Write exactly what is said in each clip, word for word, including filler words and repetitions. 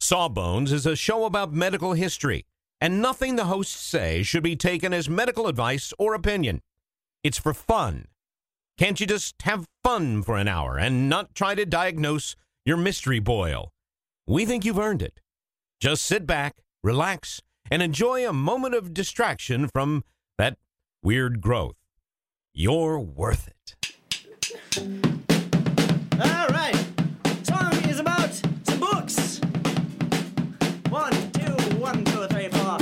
Sawbones is a show about medical history, and nothing the hosts say should be taken as medical advice or opinion. It's for fun. Can't you just have fun for an hour and not try to diagnose your mystery boil? We think you've earned it. Just sit back, relax, and enjoy a moment of distraction from that weird growth. You're worth it. All right. Song is about some books. One, two, one, two, three, four.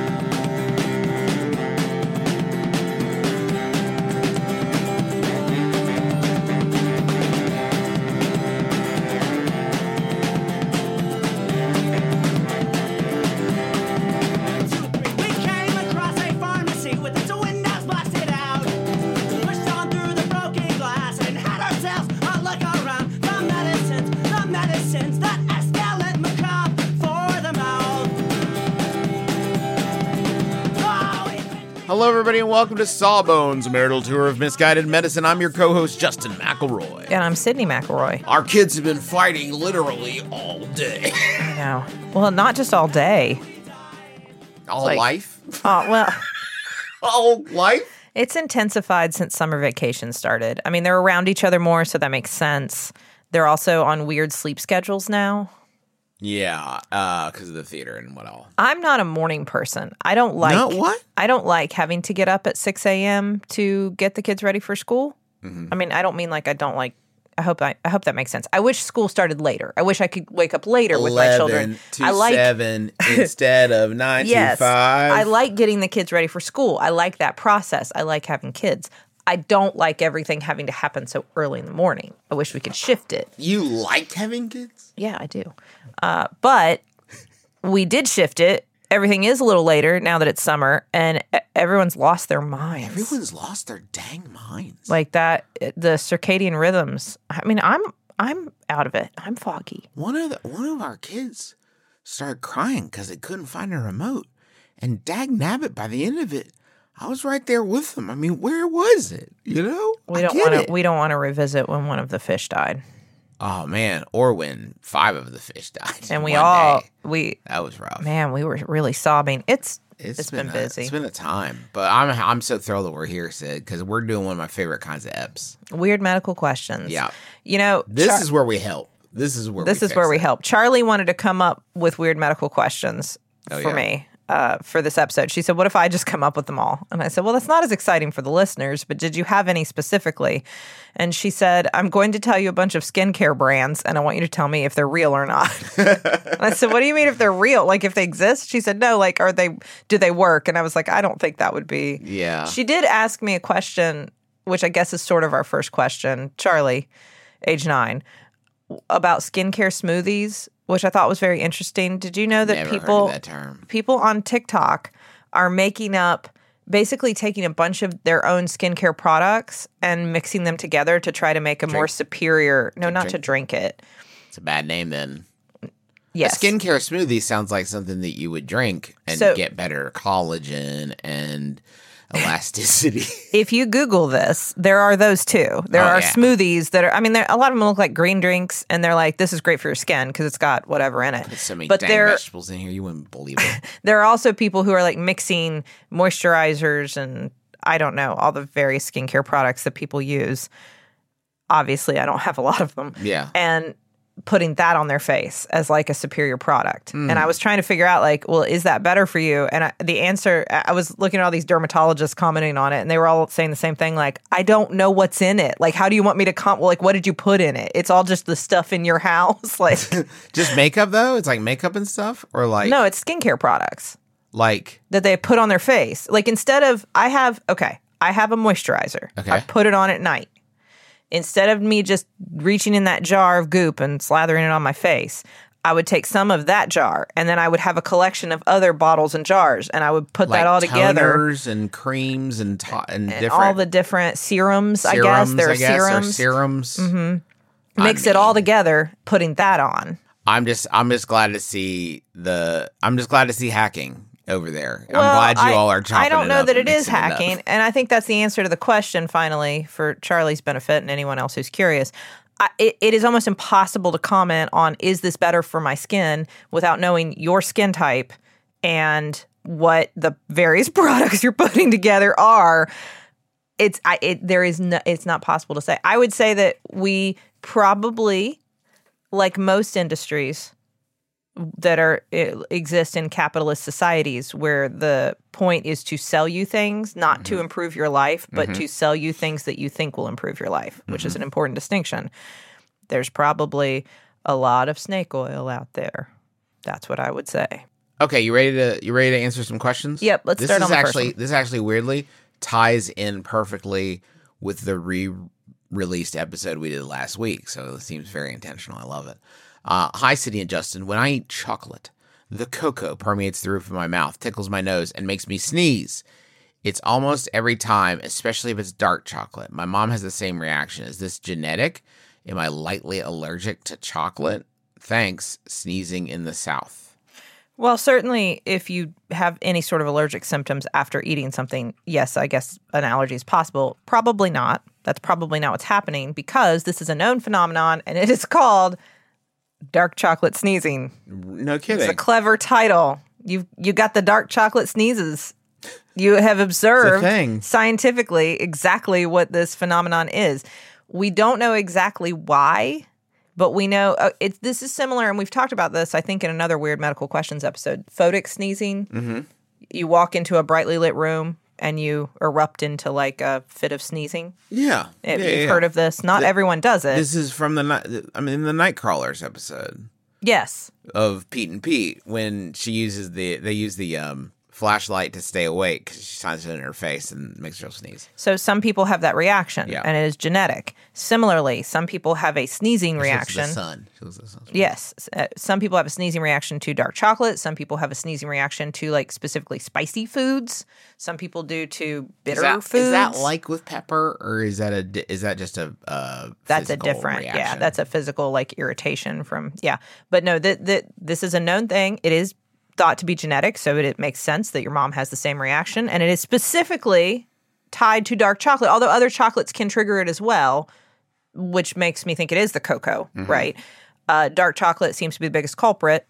Hello, everybody, and welcome to Sawbones, a marital tour of misguided medicine. I'm your co-host, Justin McElroy. And I'm Sydney McElroy. Our kids have been fighting literally all day. I know. Well, not just all day. All like, life? Oh, well. All life? It's intensified since summer vacation started. I mean, they're around each other more, so that makes sense. They're also on weird sleep schedules now. Yeah, uh, because of the theater and what all. I'm not a morning person. I don't like No, what? I don't like having to get up at six a.m. to get the kids ready for school. Mm-hmm. I mean, I don't mean like I don't like I hope I, I hope that makes sense. I wish school started later. I wish I could wake up later with my children. To I like seven instead of nine yes, to five. I like getting the kids ready for school. I like that process. I like having kids. I don't like everything having to happen so early in the morning. I wish we could shift it. You like having kids? Yeah, I do. Uh, but we did shift it. Everything is a little later now that it's summer, and everyone's lost their minds. Everyone's lost their dang minds. Like that, the circadian rhythms. I mean, I'm I'm out of it. I'm foggy. One of the, one of our kids started crying because they couldn't find a remote, and dag nabbit, by the end of it, I was right there with them. I mean, where was it? You know, we I don't get want it. to. We don't want to revisit when one of the fish died. Oh man, or when five of the fish died, and we one all day. we that was rough. Man, we were really sobbing. It's it's, it's been, been, a, busy. It's been a time, but I'm I'm so thrilled that we're here, Sid, because we're doing one of my favorite kinds of eps. Weird medical questions. Yeah, you know, this Char- is where we help. This is where this we is where we it. help. Charlie wanted to come up with weird medical questions oh, for yeah. me. Uh, for this episode. She said, what if I just come up with them all? And I said, well, that's not as exciting for the listeners, but did you have any specifically? And she said, I'm going to tell you a bunch of skincare brands, and I want you to tell me if they're real or not. And I said, what do you mean if they're real? Like if they exist? She said, no, like, are they, do they work? And I was like, I don't think that would be. Yeah. She did ask me a question, which I guess is sort of our first question, Charlie, age nine, about skincare smoothies, which I thought was very interesting. Did you know that Never people heard of that term. people on TikTok are making up, basically taking a bunch of their own skincare products and mixing them together to try to make a Drink. more superior, no, To not drink. to drink it. It's a bad name then. Yes. A skincare smoothie sounds like something that you would drink and So- get better collagen and elasticity. If you Google this, there are those too. There Oh, are yeah. smoothies that are, I mean, there- a lot of them look like green drinks, and they're like, this is great for your skin because it's got whatever in it. Put so many But dang there, vegetables in here, you wouldn't believe it. there are also people who are like mixing moisturizers and I don't know, all the various skincare products that people use. Obviously, I don't have a lot of them. Yeah. And putting that on their face as like a superior product. Mm. And I was trying to figure out like, well, is that better for you? And I, the answer, I was looking at all these dermatologists commenting on it, and they were all saying the same thing. Like, I don't know what's in it. Like, how do you want me to com- well, like, what did you put in it? It's all just the stuff in your house. Like, Just makeup though? It's like makeup and stuff? Or like no, it's skincare products like that they put on their face. Like, instead of, I have, okay, I have a moisturizer. Okay. I put it on at night. Instead of me just reaching in that jar of goop and slathering it on my face, I would take some of that jar, and then I would have a collection of other bottles and jars, and I would put like that all together. toners and creams and to- and, And different all the different serums, I serums, guess. There are I guess, or serums. serums. Mm-hmm. I Mix it all mean, together, putting that on. I'm just I'm just glad to see the I'm just glad to see hacking over there. Well, I'm glad you I, all are chopping I don't it know up that and it is mixing it up. hacking, and I think that's the answer to the question, finally, for Charlie's benefit and anyone else who's curious. I, it, it is almost impossible to comment on, is this better for my skin, without knowing your skin type and what the various products you're putting together are. It's I it there is no, it's not possible to say. I would say that we probably, like most industries that are exist in capitalist societies, where the point is to sell you things, not mm-hmm. to improve your life, but mm-hmm. to sell you things that you think will improve your life, which mm-hmm. is an important distinction. There's probably a lot of snake oil out there. That's what I would say. Okay, you ready to you ready to answer some questions? Yep, let's this start is on the actually first one. This actually weirdly ties in perfectly with the re-released episode we did last week, so it seems very intentional. I love it. Uh, hi, City and Justin. When I eat chocolate, the cocoa permeates the roof of my mouth, tickles my nose, and makes me sneeze. It's almost every time, especially if it's dark chocolate. My mom has the same reaction. Is this genetic? Am I lightly allergic to chocolate? Thanks, sneezing in the South. Well, certainly if you have any sort of allergic symptoms after eating something, yes, I guess an allergy is possible. Probably not. That's probably not what's happening, because this is a known phenomenon, and it is called dark chocolate sneezing. No kidding. It's a clever title. You you got the dark chocolate sneezes. You have observed scientifically exactly what this phenomenon is. We don't know exactly why, but we know uh, it, this is similar, and we've talked about this, I think, in another Weird Medical Questions episode. Photic sneezing. Mm-hmm. You walk into a brightly lit room and you erupt into like a fit of sneezing. Yeah. If yeah you've yeah. heard of this. Not the, everyone does it. This is from the night, I mean, the Nightcrawlers episode. Yes. Of Pete and Pete, when she uses the, they use the um, flashlight to stay awake because she shines it in her face and makes her sneeze. So some people have that reaction, yeah. and it is genetic. Similarly, some people have a sneezing reaction. The sun. The sun. Yes. Uh, some people have a sneezing reaction to dark chocolate. Some people have a sneezing reaction to, like, specifically spicy foods. Some people do to bitter is that, foods. Is that like with pepper, or is that a is that just a uh, that's a different reaction? Yeah, that's a physical, like, irritation from yeah. But no, th- th- this is a known thing. It is thought to be genetic, so it, it makes sense that your mom has the same reaction, and it is specifically tied to dark chocolate, although other chocolates can trigger it as well, which makes me think it is the cocoa, mm-hmm. right? Uh, dark chocolate seems to be the biggest culprit.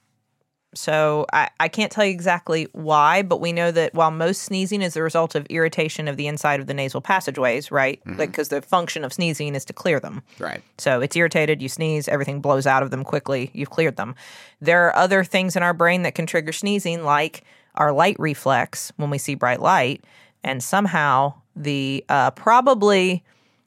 So I, I can't tell you exactly why, but we know that while most sneezing is the result of irritation of the inside of the nasal passageways, right? Mm-hmm. Like, because the function of sneezing is to clear them. Right. So it's irritated, you sneeze, everything blows out of them quickly, you've cleared them. There are other things in our brain that can trigger sneezing, like our light reflex when we see bright light, and somehow the uh, probably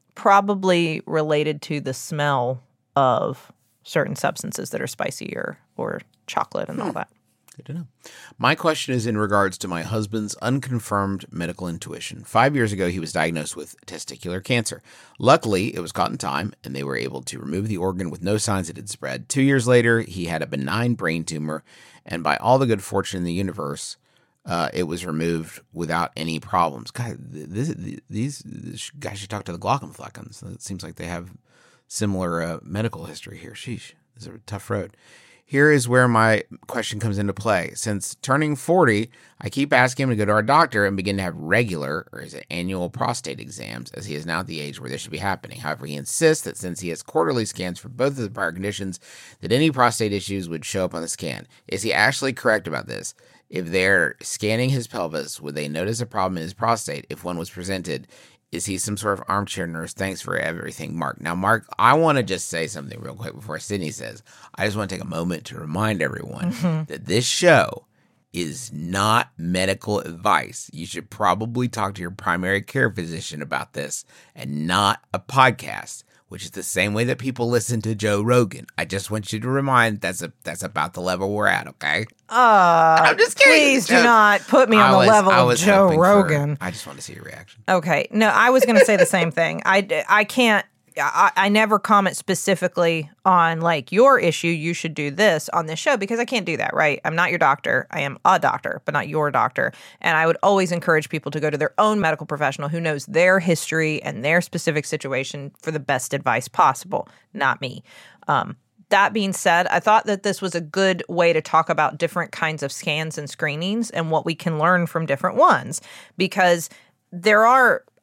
probably related to the smell of certain substances that are spicy or, or chocolate and all that. Good to know. My question is in regards to my husband's unconfirmed medical intuition. Five years ago, he was diagnosed with testicular cancer. Luckily, it was caught in time, and they were able to remove the organ with no signs it had spread. Two years later, he had a benign brain tumor, and by all the good fortune in the universe, uh, it was removed without any problems. God, this, these, these guys should talk to the Glockenfleckens. It seems like they have similar uh, medical history here. Sheesh, this is a tough road. Here is where my question comes into play. Since turning forty, I keep asking him to go to our doctor and begin to have regular, or is it annual, prostate exams, as he is now at the age where this should be happening. However, he insists that since he has quarterly scans for both of the prior conditions, that any prostate issues would show up on the scan. Is he actually correct about this? If they're scanning his pelvis, would they notice a problem in his prostate if one was presented? Is he some sort of armchair nurse? Thanks for everything, Mark. Now, Mark, I want to just say something real quick before Sydney says. I just want to take a moment to remind everyone mm-hmm. that this show is not medical advice. You should probably talk to your primary care physician about this and not a podcast, which is the same way that people listen to Joe Rogan. I just want you to remind that's a that's about the level we're at, okay? Uh, I'm just kidding. Please do not put me on was, the level of Joe Rogan. For, I just want to see your reaction. Okay. No, I was going to say the same thing. I, I can't, I, I never comment specifically on, like, your issue, you should do this on this show, because I can't do that, right? I'm not your doctor. I am a doctor, but not your doctor. And I would always encourage people to go to their own medical professional who knows their history and their specific situation for the best advice possible, not me. Um, That being said, I thought that this was a good way to talk about different kinds of scans and screenings and what we can learn from different ones, because there are,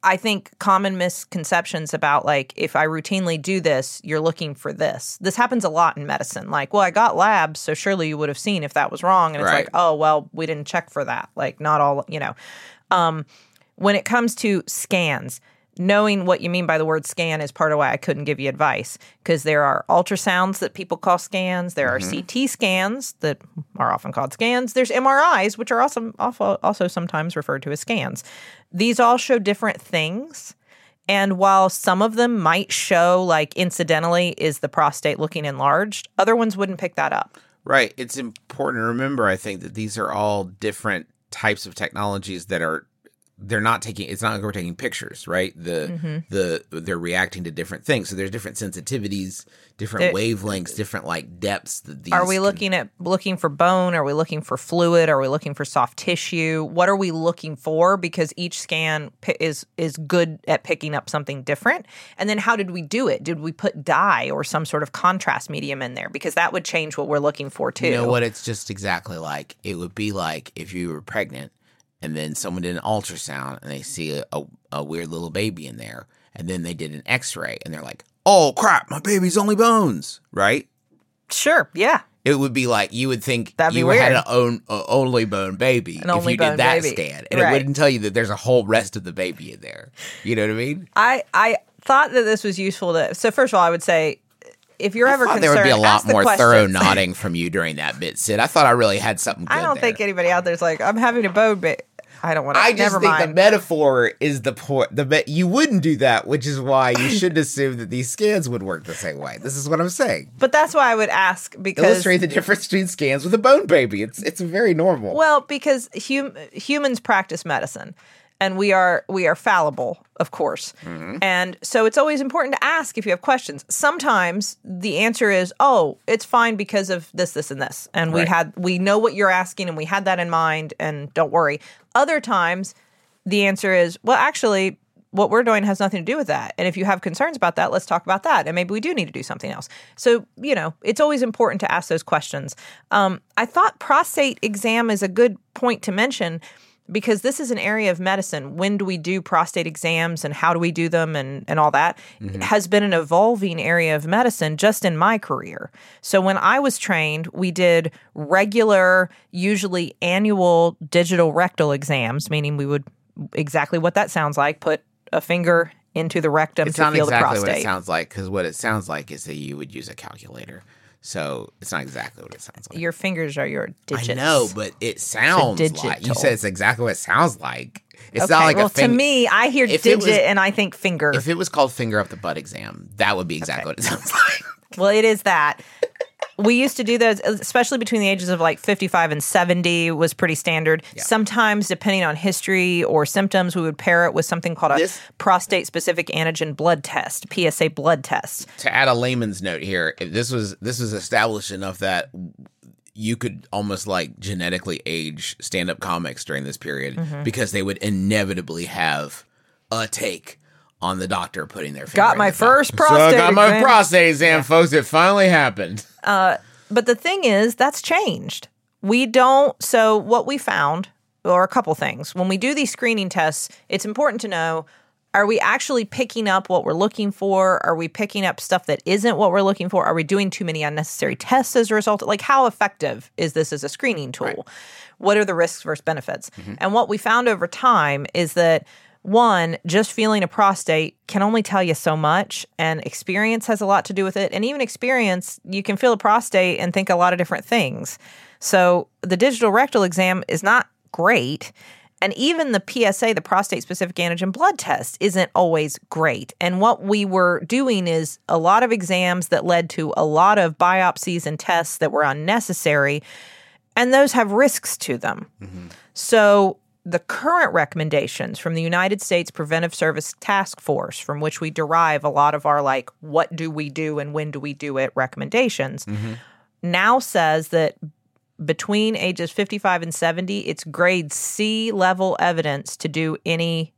I think common misconceptions about like, if I routinely do this, you're looking for this. This happens a lot in medicine. Like, well, I got labs, so surely you would have seen if that was wrong. And it's Right. like, oh, well, we didn't check for that. Like, not all, you know. Um, when it comes to scans, knowing what you mean by the word scan is part of why I couldn't give you advice, because there are ultrasounds that people call scans. There are C T scans that are often called scans. There's M R Is, which are also, also sometimes referred to as scans. These all show different things. And while some of them might show, like, incidentally, is the prostate looking enlarged, other ones wouldn't pick that up. Right. It's important to remember, I think, that these are all different types of technologies that are they're not taking it's not like we're taking pictures, right? The mm-hmm. the they're reacting to different things. So there's different sensitivities, different There- wavelengths, different like depths that these Are we can- looking at looking for bone? Are we looking for fluid? Are we looking for soft tissue? What are we looking for? Because each scan pi- is is good at picking up something different. And then how did we do it? Did we put dye or some sort of contrast medium in there? Because that would change what we're looking for too. You know what it's just exactly like? It would be like if you were pregnant and then someone did an ultrasound and they see a, a, a weird little baby in there, and then they did an x-ray and they're like, oh crap, my baby's only bones, right? Sure, yeah. It would be like you would think That'd be you had weird. an own, uh, only bone baby An if only you bone did that baby. scan. And Right. it wouldn't tell you that there's a whole rest of the baby in there. You know what I mean? I I thought that this was useful to. So first of all, I would say, if you're ever I thought concerned, there would be a lot ask the more questions. thorough nodding from you during that bit, Sid. I thought I really had something good I don't there. think anybody out there's like, I'm having a bone, but I don't want to. I just Never think mind. the metaphor is the point. The me- you wouldn't do that, which is why you shouldn't assume that these scans would work the same way. This is what I'm saying. But that's why I would ask, because Illustrate the difference between scans with a bone baby. It's it's very normal. well, because hum- humans practice medicine, and we are we are fallible, of course. Mm-hmm. And so it's always important to ask if you have questions. Sometimes the answer is, "Oh, it's fine because of this, this, and this," and we Right. had we know what you're asking, and we had that in mind, and don't worry. Other times, the answer is, "Well, actually." What we're doing has nothing to do with that. And if you have concerns about that, let's talk about that. And maybe we do need to do something else. So, you know, it's always important to ask those questions. Um, I thought prostate exam is a good point to mention, because this is an area of medicine. When do we do prostate exams and how do we do them and, and all that Mm-hmm. has been an evolving area of medicine just in my career. So when I was trained, we did regular, usually annual digital rectal exams, meaning we would exactly what that sounds like, put a finger into the rectum it's to not feel exactly the prostate. what it sounds like, because what it sounds like is that you would use a calculator. So it's not exactly what it sounds like. Your fingers are your digits. I know, but it sounds like you digital. said it's exactly what it sounds like. It's Okay, not like well, a finger. to me, I hear If digit it was- and I think finger. If it was called finger up the butt exam, that would be exactly what it sounds like. Well, it is that. We used to do those, especially between the ages of like fifty-five and seventy was pretty standard. Yeah. Sometimes, depending on history or symptoms, we would pair it with something called a This- prostate-specific antigen blood test, P S A blood test. To add a layman's note here, if this was this was established enough that you could almost like genetically age stand-up comics during this period, Mm-hmm. because they would inevitably have a take on the doctor putting their finger Got in my the thumb. first So I prostate got my exam. prostate exam, folks. It finally happened. But the thing is, that's changed. We don't. So what we found, or a couple things, when we do these screening tests, it's important to know, are we actually picking up what we're looking for? Are we picking up stuff that isn't what we're looking for? Are we doing too many unnecessary tests as a result? Like, how effective is this as a screening tool? Right. What are the risks versus benefits? And what we found over time is that, one, just feeling a prostate can only tell you so much, and experience has a lot to do with it. And even experience, you can feel a prostate and think a lot of different things. So the digital rectal exam is not great. And even the P S A, the prostate-specific antigen blood test, isn't always great. And what we were doing is a lot of exams that led to a lot of biopsies and tests that were unnecessary, and those have risks to them. Mm-hmm. So the current recommendations from the United States Preventive Service Task Force, from which we derive a lot of our, like, what do we do and when do we do it recommendations, Mm-hmm. now says that between ages fifty-five and seventy, it's grade C level evidence to do any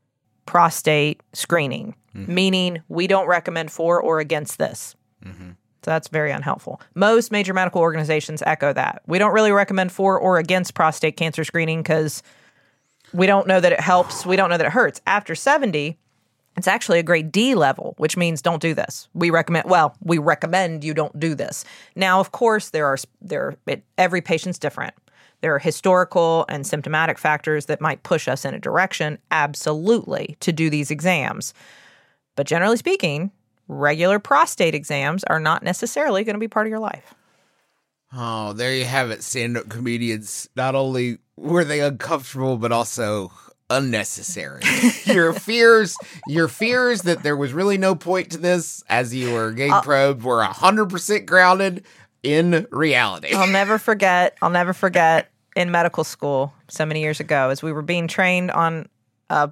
prostate screening, Mm-hmm. meaning we don't recommend for or against this. Mm-hmm. So that's very unhelpful. Most major medical organizations echo that. We don't really recommend for or against prostate cancer screening because We don't know that it helps. We don't know that it hurts. After seventy, it's actually a grade D level, which means don't do this. We recommend, well, we recommend you don't do this. Now, of course, there are, there, it, every patient's different. There are historical and symptomatic factors that might push us in a direction, absolutely, to do these exams. But generally speaking, regular prostate exams are not necessarily going to be part of your life. Oh, there you have it, stand-up comedians. Not only were they uncomfortable, but also unnecessary. your fears, your fears that there was really no point to this as you were getting uh, probed were one hundred percent grounded in reality. I'll never forget, I'll never forget in medical school so many years ago as we were being trained on a,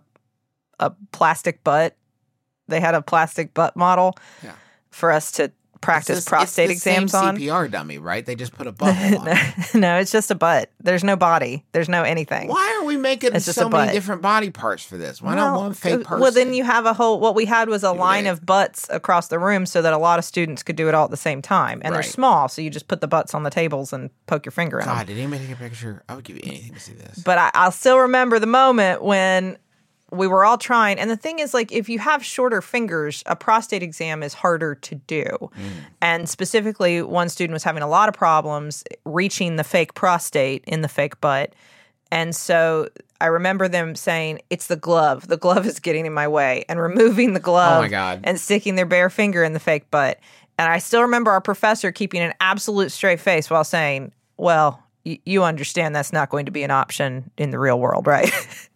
a plastic butt. They had a plastic butt model yeah. for us to practice it's this, prostate it's the exams same on. C P R dummy, right? They just put a butthole on it. No, it's just a butt. There's no body. There's no anything. Why are we making it's just so a many butt. different body parts for this? Why well, not one fake person? Well, then you have a whole, what we had was a line yeah. of butts across the room so that a lot of students could do it all at the same time. And right. they're small, so you just put the butts on the tables and poke your finger in God, them. did anybody take a picture? I would give you anything to see this. But I, I'll still remember the moment when we were all trying. And the thing is, like, if you have shorter fingers, a prostate exam is harder to do. Mm. And specifically, one student was having a lot of problems reaching the fake prostate in the fake butt. And so I remember them saying, it's the glove. The glove is getting in my way. And removing the glove oh my God. and sticking their bare finger in the fake butt. And I still remember our professor keeping an absolute straight face while saying, well, y- you understand that's not going to be an option in the real world, right?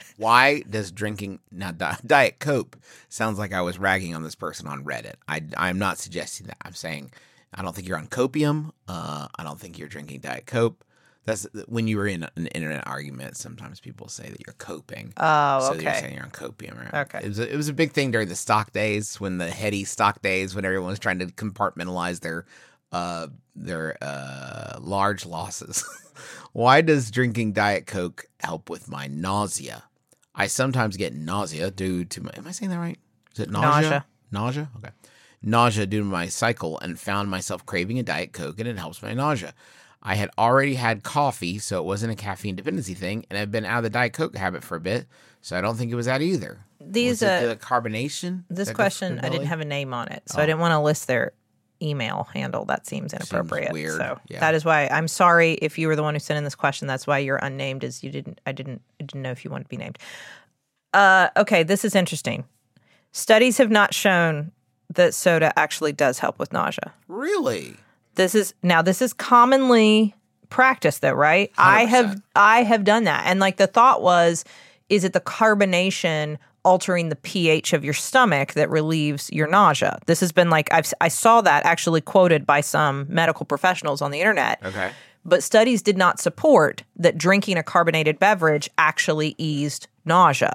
Why does drinking now di- Diet Coke sounds like I was ragging on this person on Reddit? I I'm not suggesting that. I'm saying I don't think you're on copium. Uh, I don't think you're drinking Diet Coke. That's when you were in an internet argument. Sometimes people say that you're coping. Oh, so okay. you're saying you're on copium, right? Okay. It was a, it was a big thing during the stock days, when the heady stock days, when everyone was trying to compartmentalize their uh their uh large losses. Why does drinking Diet Coke help with my nausea? I sometimes get nausea due to my, am I saying that right? Is it nausea? Nausea. Nausea? Okay. Nausea due to my cycle, and found myself craving a Diet Coke, and it helps my nausea. I had already had coffee, so it wasn't a caffeine dependency thing, and I've been out of the Diet Coke habit for a bit, so I don't think it was that either. These was it uh, the carbonation? This that question, I didn't have a name on it, so oh. I didn't want to list their email handle. That seems inappropriate. Seems weird. So yeah. that is why I'm sorry if you were the one who sent in this question. That's why you're unnamed. Is you didn't? I didn't. I didn't know if you wanted to be named. Uh, okay, this is interesting. Studies have not shown that soda actually does help with nausea. Really? This is now. This is commonly practiced, though, right? one hundred percent. I have. I have done that, and like the thought was, is it the carbonation altering the pH of your stomach that relieves your nausea? This has been like I've I saw that actually quoted by some medical professionals on the internet. Okay. But studies did not support that drinking a carbonated beverage actually eased nausea.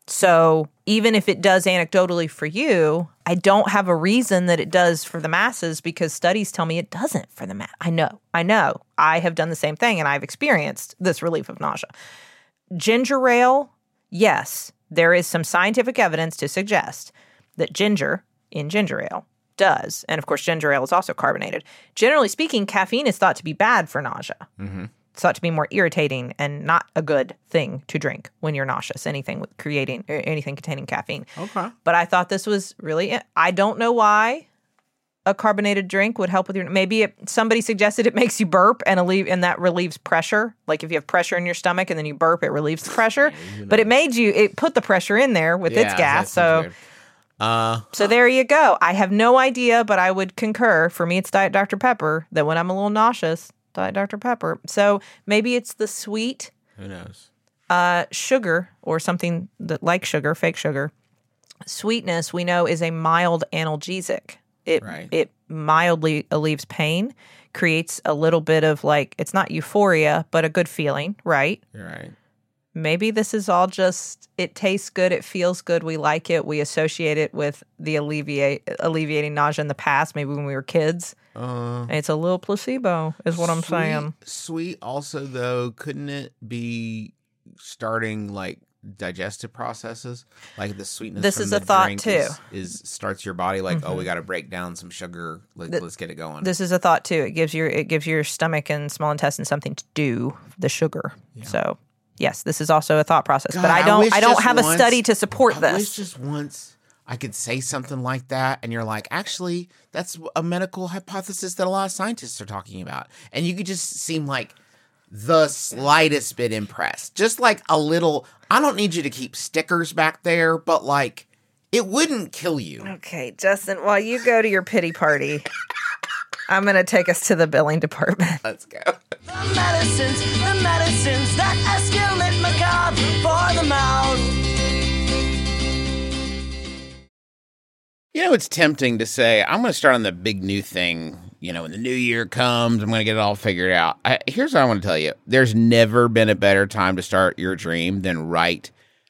So even if it does anecdotally for you, I don't have a reason that it does for the masses, because studies tell me it doesn't for the mass. I know, I know. I have done the same thing, and I've experienced this relief of nausea. Ginger ale, yes, there is some scientific evidence to suggest that ginger in ginger ale does. And of course, ginger ale is also carbonated. Generally speaking, caffeine is thought to be bad for nausea. Mm-hmm. It's thought to be more irritating and not a good thing to drink when you're nauseous, anything with creating or anything containing caffeine. Okay. But I thought this was really, I don't know why a carbonated drink would help with your, maybe it, somebody suggested it makes you burp and alleviate, and that relieves pressure. Like if you have pressure in your stomach and then you burp, it relieves the pressure. Yeah, but it made you, it put the pressure in there with yeah, its gas. So, uh, so there you go. I have no idea, but I would concur. For me, it's Diet Doctor Pepper, that when I'm a little nauseous, Diet Doctor Pepper. So maybe it's the sweet who knows? Uh, sugar or something that like sugar, fake sugar. Sweetness, we know, is a mild analgesic. It right. it mildly relieves pain, creates a little bit of like, it's not euphoria, but a good feeling, right? You're right. Maybe this is all just, it tastes good, it feels good, we like it, we associate it with the alleviate alleviating nausea in the past, maybe when we were kids. Uh, It's a little placebo, is what I'm sweet, saying. Sweet also, though, couldn't it be starting like digestive processes? Like the sweetness This from is the a thought, drink too. Is, is starts your body like, Mhm. oh, we got to break down some sugar. Like, Th- let's get it going. This is a thought too. It gives your it gives your stomach and small intestine something to do, the sugar. Yeah. So, yes, this is also a thought process. God, but I I don't wish I don't just have a once- study to support I this. wish just once I could say something like that, and you're like, actually, that's a medical hypothesis that a lot of scientists are talking about. And you could just seem like the slightest bit impressed. Just like a little, I don't need you to keep stickers back there, but like, it wouldn't kill you. Okay, Justin, while you go to your pity party, I'm going to take us to the billing department. Let's go. The medicines, the medicines that escalate macabre for the mouth. You know, it's tempting to say, I'm going to start on the big new thing. You know, when the new year comes, I'm going to get it all figured out. I, here's what I want to tell you. There's never been a better time to start your dream than right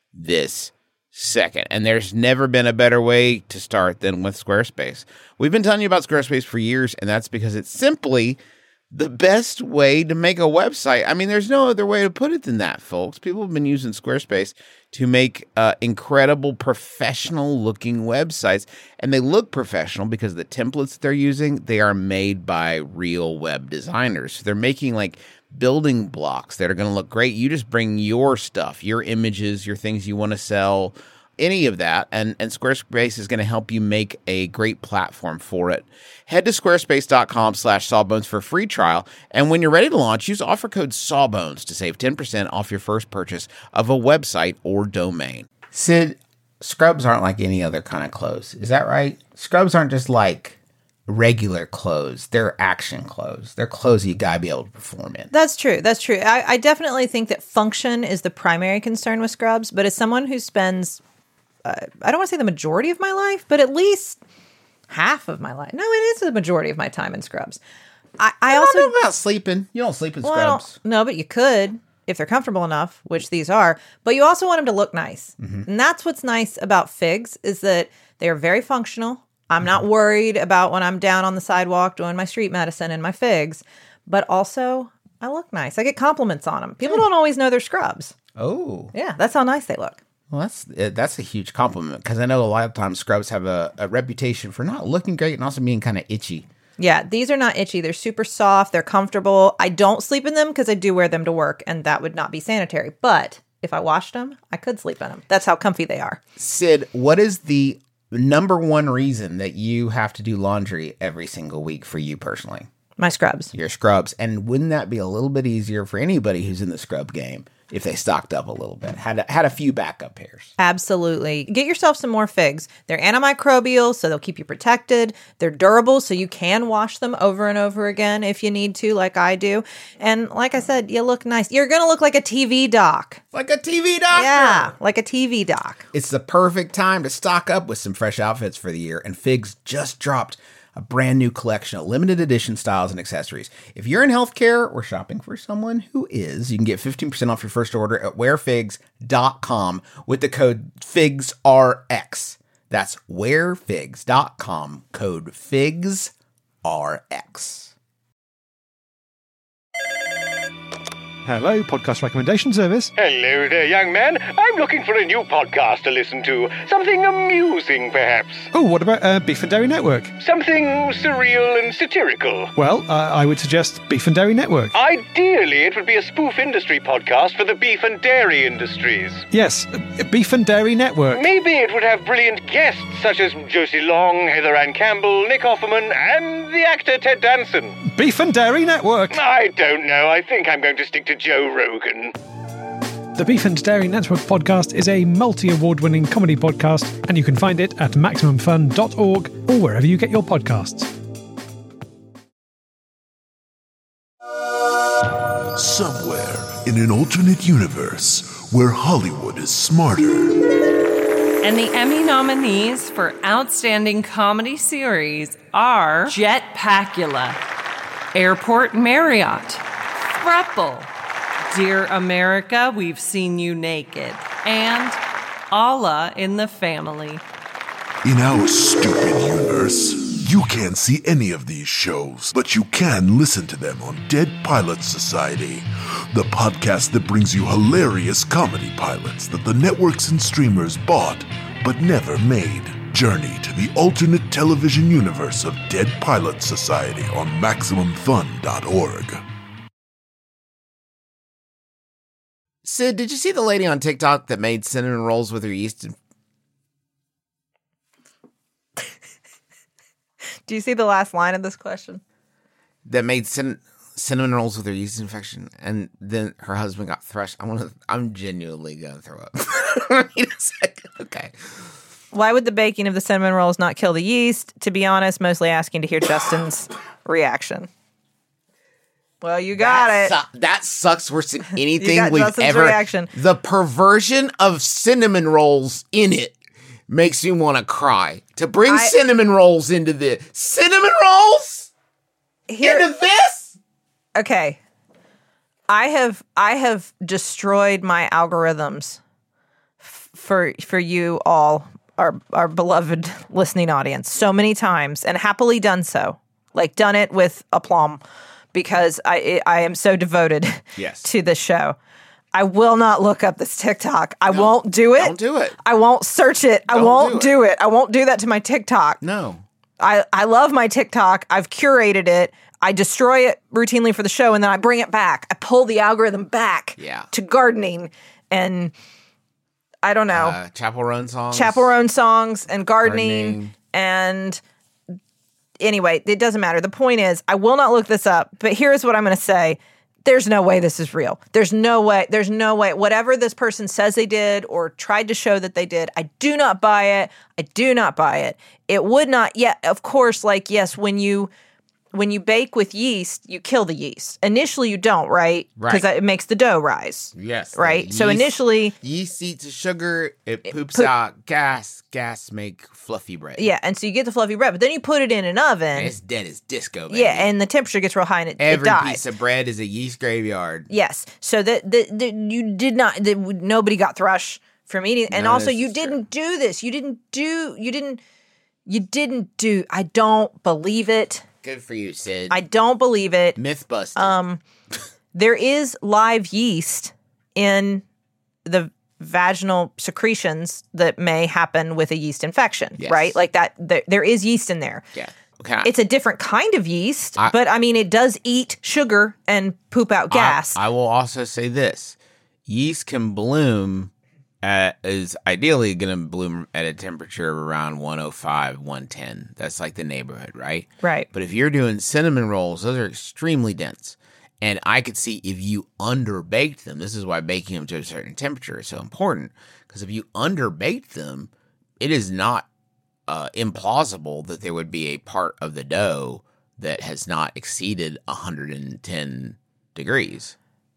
this second. And there's never been a better way to start than with Squarespace. We've been telling you about Squarespace for years, and that's because it's simply the best way to make a website. I mean, there's no other way to put it than that, folks. People have been using Squarespace to make uh, incredible professional-looking websites, and they look professional because the templates that they're using, they are made by real web designers. So they're making, like, building blocks that are going to look great. You just bring your stuff, your images, your things you want to sell, any of that, and, and Squarespace is going to help you make a great platform for it. Head to squarespace.com slash sawbones for a free trial, and when you're ready to launch, use offer code sawbones to save ten percent off your first purchase of a website or domain. Sid, scrubs aren't like any other kind of clothes. Is that right? Scrubs aren't just like regular clothes. They're action clothes. They're clothes you gotta be able to perform in. That's true. That's true. I, I definitely think that function is the primary concern with scrubs, but as someone who spends Uh, I don't want to say the majority of my life, but at least half of my life. No, it is the majority of my time in scrubs. I, I, I also don't know about sleeping. You don't sleep in well, I don't- scrubs. no, but you could if they're comfortable enough, which these are. But you also want them to look nice, Mm-hmm. and that's what's nice about figs is that they are very functional. I'm not worried about when I'm down on the sidewalk doing my street medicine in my figs, but also I look nice. I get compliments on them. People don't always know they're scrubs. Oh. Yeah, that's how nice they look. Well, that's that's a huge compliment because I know a lot of times scrubs have a, a reputation for not looking great and also being kind of itchy. Yeah, these are not itchy. They're super soft. They're comfortable. I don't sleep in them because I do wear them to work, and that would not be sanitary. But if I washed them, I could sleep in them. That's how comfy they are. Sid, what is the number one reason that you have to do laundry every single week for you personally? My scrubs. Your scrubs. And wouldn't that be a little bit easier for anybody who's in the scrub game if they stocked up a little bit, had a, had a few backup pairs? Absolutely. Get yourself some more figs. They're antimicrobial, so they'll keep you protected. They're durable, so you can wash them over and over again if you need to, like I do. And like I said, you look nice. You're going to look like a T V doc. Like a T V doctor. Yeah, like a T V doc. It's the perfect time to stock up with some fresh outfits for the year, and Figs just dropped a brand new collection of limited edition styles and accessories. If you're in healthcare or shopping for someone who is, you can get fifteen percent off your first order at wear figs dot com with the code figs R X. That's wear figs dot com, code figs R X. Hello, podcast recommendation service. Hello there, young man. I'm looking for a new podcast to listen to. Something amusing, perhaps. Oh, what about uh, Beef and Dairy Network? Something surreal and satirical. Well, uh, I would suggest Beef and Dairy Network. Ideally, it would be a spoof industry podcast for the beef and dairy industries. Yes, uh, Beef and Dairy Network. Maybe it would have brilliant guests such as Josie Long, Heather Ann Campbell, Nick Offerman, and the actor Ted Danson. Beef and Dairy Network. I don't know. I think I'm going to stick to Joe Rogan. The Beef and Dairy Network podcast is a multi-award winning comedy podcast, and you can find it at maximum fun dot org or wherever you get your podcasts. Somewhere in an alternate universe where Hollywood is smarter. And the Emmy nominees for Outstanding Comedy Series are Jetpackula, Airport Marriott, Thruple, Dear America, We've Seen You Naked, and Allah in the Family. In our stupid universe, you can't see any of these shows, but you can listen to them on Dead Pilot Society, the podcast that brings you hilarious comedy pilots that the networks and streamers bought but never made. Journey to the alternate television universe of Dead Pilot Society on maximum fun dot org. Sid, did you see the lady on TikTok that made cinnamon rolls with her yeast? And- Do you see the last line of this question? that made cin- cinnamon rolls with her yeast infection, and then her husband got threshed. I want to. I'm genuinely gonna throw up. Wait a second. Okay. Why would the baking of the cinnamon rolls not kill the yeast? To be honest, mostly asking to hear Justin's reaction. Well, you got that it. Su- that sucks worse than anything got we've Justin's ever. reaction. The perversion of cinnamon rolls in it makes me want to cry. To bring I- cinnamon rolls into this cinnamon rolls Here, into this. okay. I have I have destroyed my algorithms f- for for you all, our our beloved listening audience, so many times, and happily done so. Like done it with aplomb, because I I am so devoted Yes. to this show. I will not look up this TikTok. I won't do it. Don't do it. I won't search it. I Don't won't do do it. I won't do that to my TikTok. No. I, I love my TikTok. I've curated it. I destroy it routinely for the show, and then I bring it back. I pull the algorithm back Yeah. to gardening and I don't know, Uh, Chapel Run songs. chaperone songs and gardening, Gardening. and anyway, it doesn't matter. The point is, I will not look this up, but here's what I'm going to say. There's no way this is real. There's no way. There's no way. Whatever this person says they did or tried to show that they did, I do not buy it. I do not buy it. It would not. Yeah, of course, like, yes, when you when you bake with yeast, you kill the yeast. Initially, you don't, right? Right. Because it makes the dough rise. Yes. Right? the So yeast- initially, yeast eats the sugar. It poops poop- out gas. Gas make fluffy bread. yeah, and so you get the fluffy bread, but then you put it in an oven. And it's dead as disco, baby. Yeah, and the temperature gets real high and it, it every dies. piece of bread is a yeast graveyard. Yes. So that the, the, you did not, the, nobody got thrush from eating. And None of also this you is didn't do this. You didn't do, you didn't, you didn't do, I don't believe it. Good for you, Sid. I don't believe it. Myth busted. Um, there is live yeast in the vaginal secretions that may happen with a yeast infection, Yes. right? Like that, there, there is yeast in there. yeah. Okay. It's a different kind of yeast, I- but I mean, it does eat sugar and poop out gas. I, I will also say this: yeast can bloom. At, is ideally going to bloom at a temperature of around one oh five, one ten. That's like the neighborhood, right? Right. But if you're doing cinnamon rolls, those are extremely dense. And I could see if you underbaked them, this is why baking them to a certain temperature is so important. Because if you underbaked them, it is not uh, implausible that there would be a part of the dough that has not exceeded one hundred ten degrees.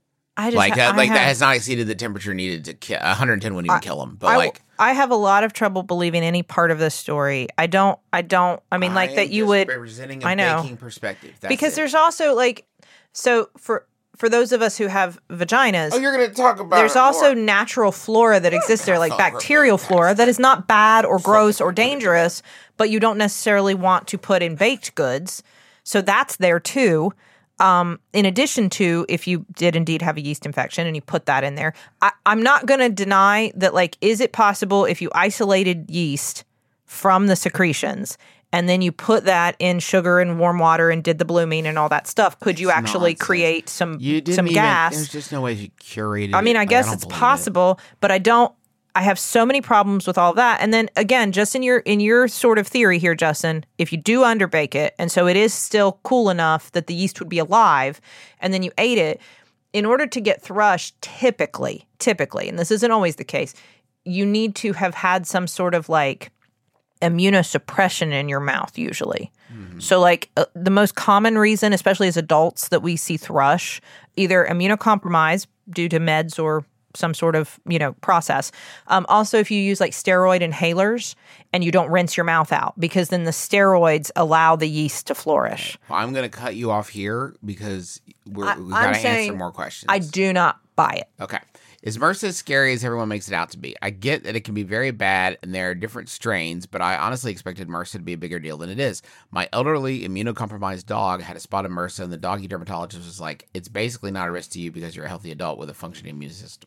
I just Like ha- that, I like that have- has not exceeded the temperature needed to kill. one hundred ten wouldn't even kill them. But I, like, I have a lot of trouble believing any part of this story. I don't. I don't. I mean, like I that am you just would. representing a I know. baking perspective. That's Because it. there's also like, so for for those of us who have vaginas, Oh, you're going to talk about. there's it also more. natural flora that exists there, like thought we were bacterial flora that is not bad or gross or dangerous, but you don't necessarily want to put in baked goods. So that's there too. Um, in addition to if you did indeed have a yeast infection and you put that in there, I, I'm not going to deny that, like, is it possible if you isolated yeast from the secretions and then you put that in sugar and warm water and did the blooming and all that stuff, could you actually nonsense. create some You didn't some even, gas? There's just no way you curated. I mean, it. I Like, guess don't it's believe it. possible, but I don't. I have so many problems with all of that. And then again, just in your in your sort of theory here, Justin, if you do underbake it, and so it is still cool enough that the yeast would be alive, and then you ate it, in order to get thrush, typically, typically, and this isn't always the case, you need to have had some sort of like immunosuppression in your mouth usually. Mm-hmm. So like uh, the most common reason, especially as adults, that we see thrush, either immunocompromised due to meds or some sort of, you know, process. Um, also, if you use like steroid inhalers and you don't rinse your mouth out, because then the steroids allow the yeast to flourish. Well, I'm going to cut you off here because we're, I- we've I'm got to answer saying more questions. I do not buy it. Okay. Is MRSA as scary as everyone makes it out to be? I get that it can be very bad and there are different strains, but I honestly expected MRSA to be a bigger deal than it is. My elderly, immunocompromised dog had a spot of MRSA, and the doggy dermatologist was like, it's basically not a risk to you because you're a healthy adult with a functioning immune system.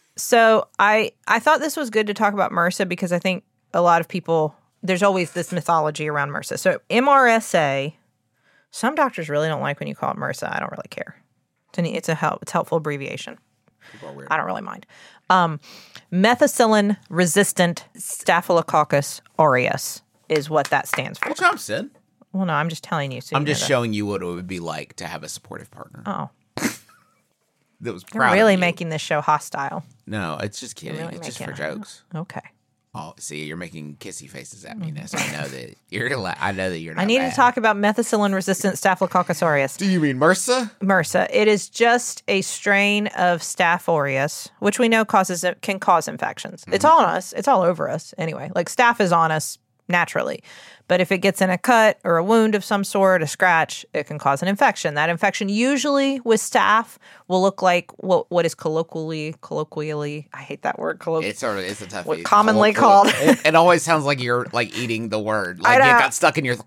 So I I thought this was good to talk about MRSA because I think a lot of people, there's always this mythology around MRSA. So M R S A, some doctors really don't like when you call it MRSA. I don't really care. It's, an, it's a help, it's helpful abbreviation. People are weird. I don't really mind. Um, methicillin-resistant Staphylococcus aureus is what that stands for. Good job, Sid. Well, no, I'm just telling you. So I'm you know just that. showing you what it would be like to have a supportive partner. Oh, That was you're proud really of you. making this show hostile. No, it's just kidding. really it's just making for it- jokes. Okay. Oh, see, you're making kissy faces at me now, so I know that you're. la- I know that you're not. I need bad. to talk about methicillin-resistant Staphylococcus aureus. Do you mean MRSA? MRSA. It is just a strain of Staph aureus, which we know causes can cause infections. Mm-hmm. It's on us. It's all over us anyway. Like staph is on us naturally. But if it gets in a cut or a wound of some sort, a scratch, it can cause an infection. That infection usually with staph will look like what what is colloquially colloquially I hate that word colloquially. It's sort of it's a tough. What commonly Collo- called- It, it always sounds like you're like eating the word. Like I it know. got stuck in your.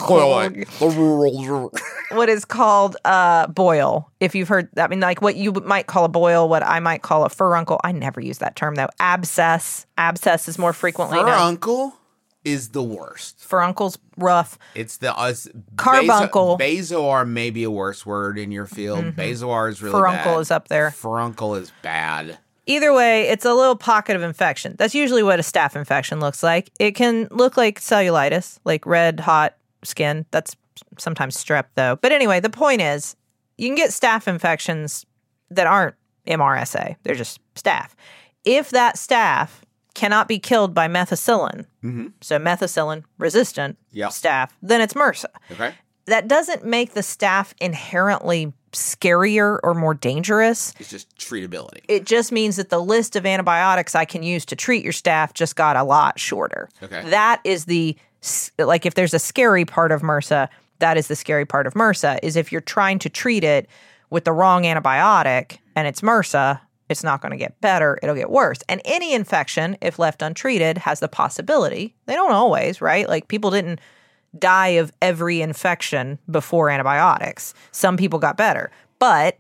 what is called uh, boil. If you've heard, I mean, like what you might call a boil, what I might call a furuncle. I never use that term though. Abscess. Abscess is more frequently known. Furuncle is the worst. Furuncle's rough. It's the us. Carbuncle. Baso, basoar may be a worse word in your field. Mm-hmm. Basoar is really Furuncle bad. is up there. Furuncle is bad. Either way, it's a little pocket of infection. That's usually what a staph infection looks like. It can look like cellulitis, like red, hot skin. That's sometimes strep, though. But anyway, the point is, you can get staph infections that aren't M R S A. They're just staph. If that staph cannot be killed by methicillin, Mm-hmm. so methicillin-resistant Yep. staph, then it's MRSA. Okay. That doesn't make the staph inherently scarier or more dangerous. It's just treatability. It just means that the list of antibiotics I can use to treat your staph just got a lot shorter. Okay. That is the, like, if there's a scary part of MRSA, that is the scary part of MRSA, is if you're trying to treat it with the wrong antibiotic and it's MRSA, it's not going to get better. It'll get worse. And any infection, if left untreated, has the possibility. They don't always, right? Like, people didn't die of every infection before antibiotics. Some people got better. But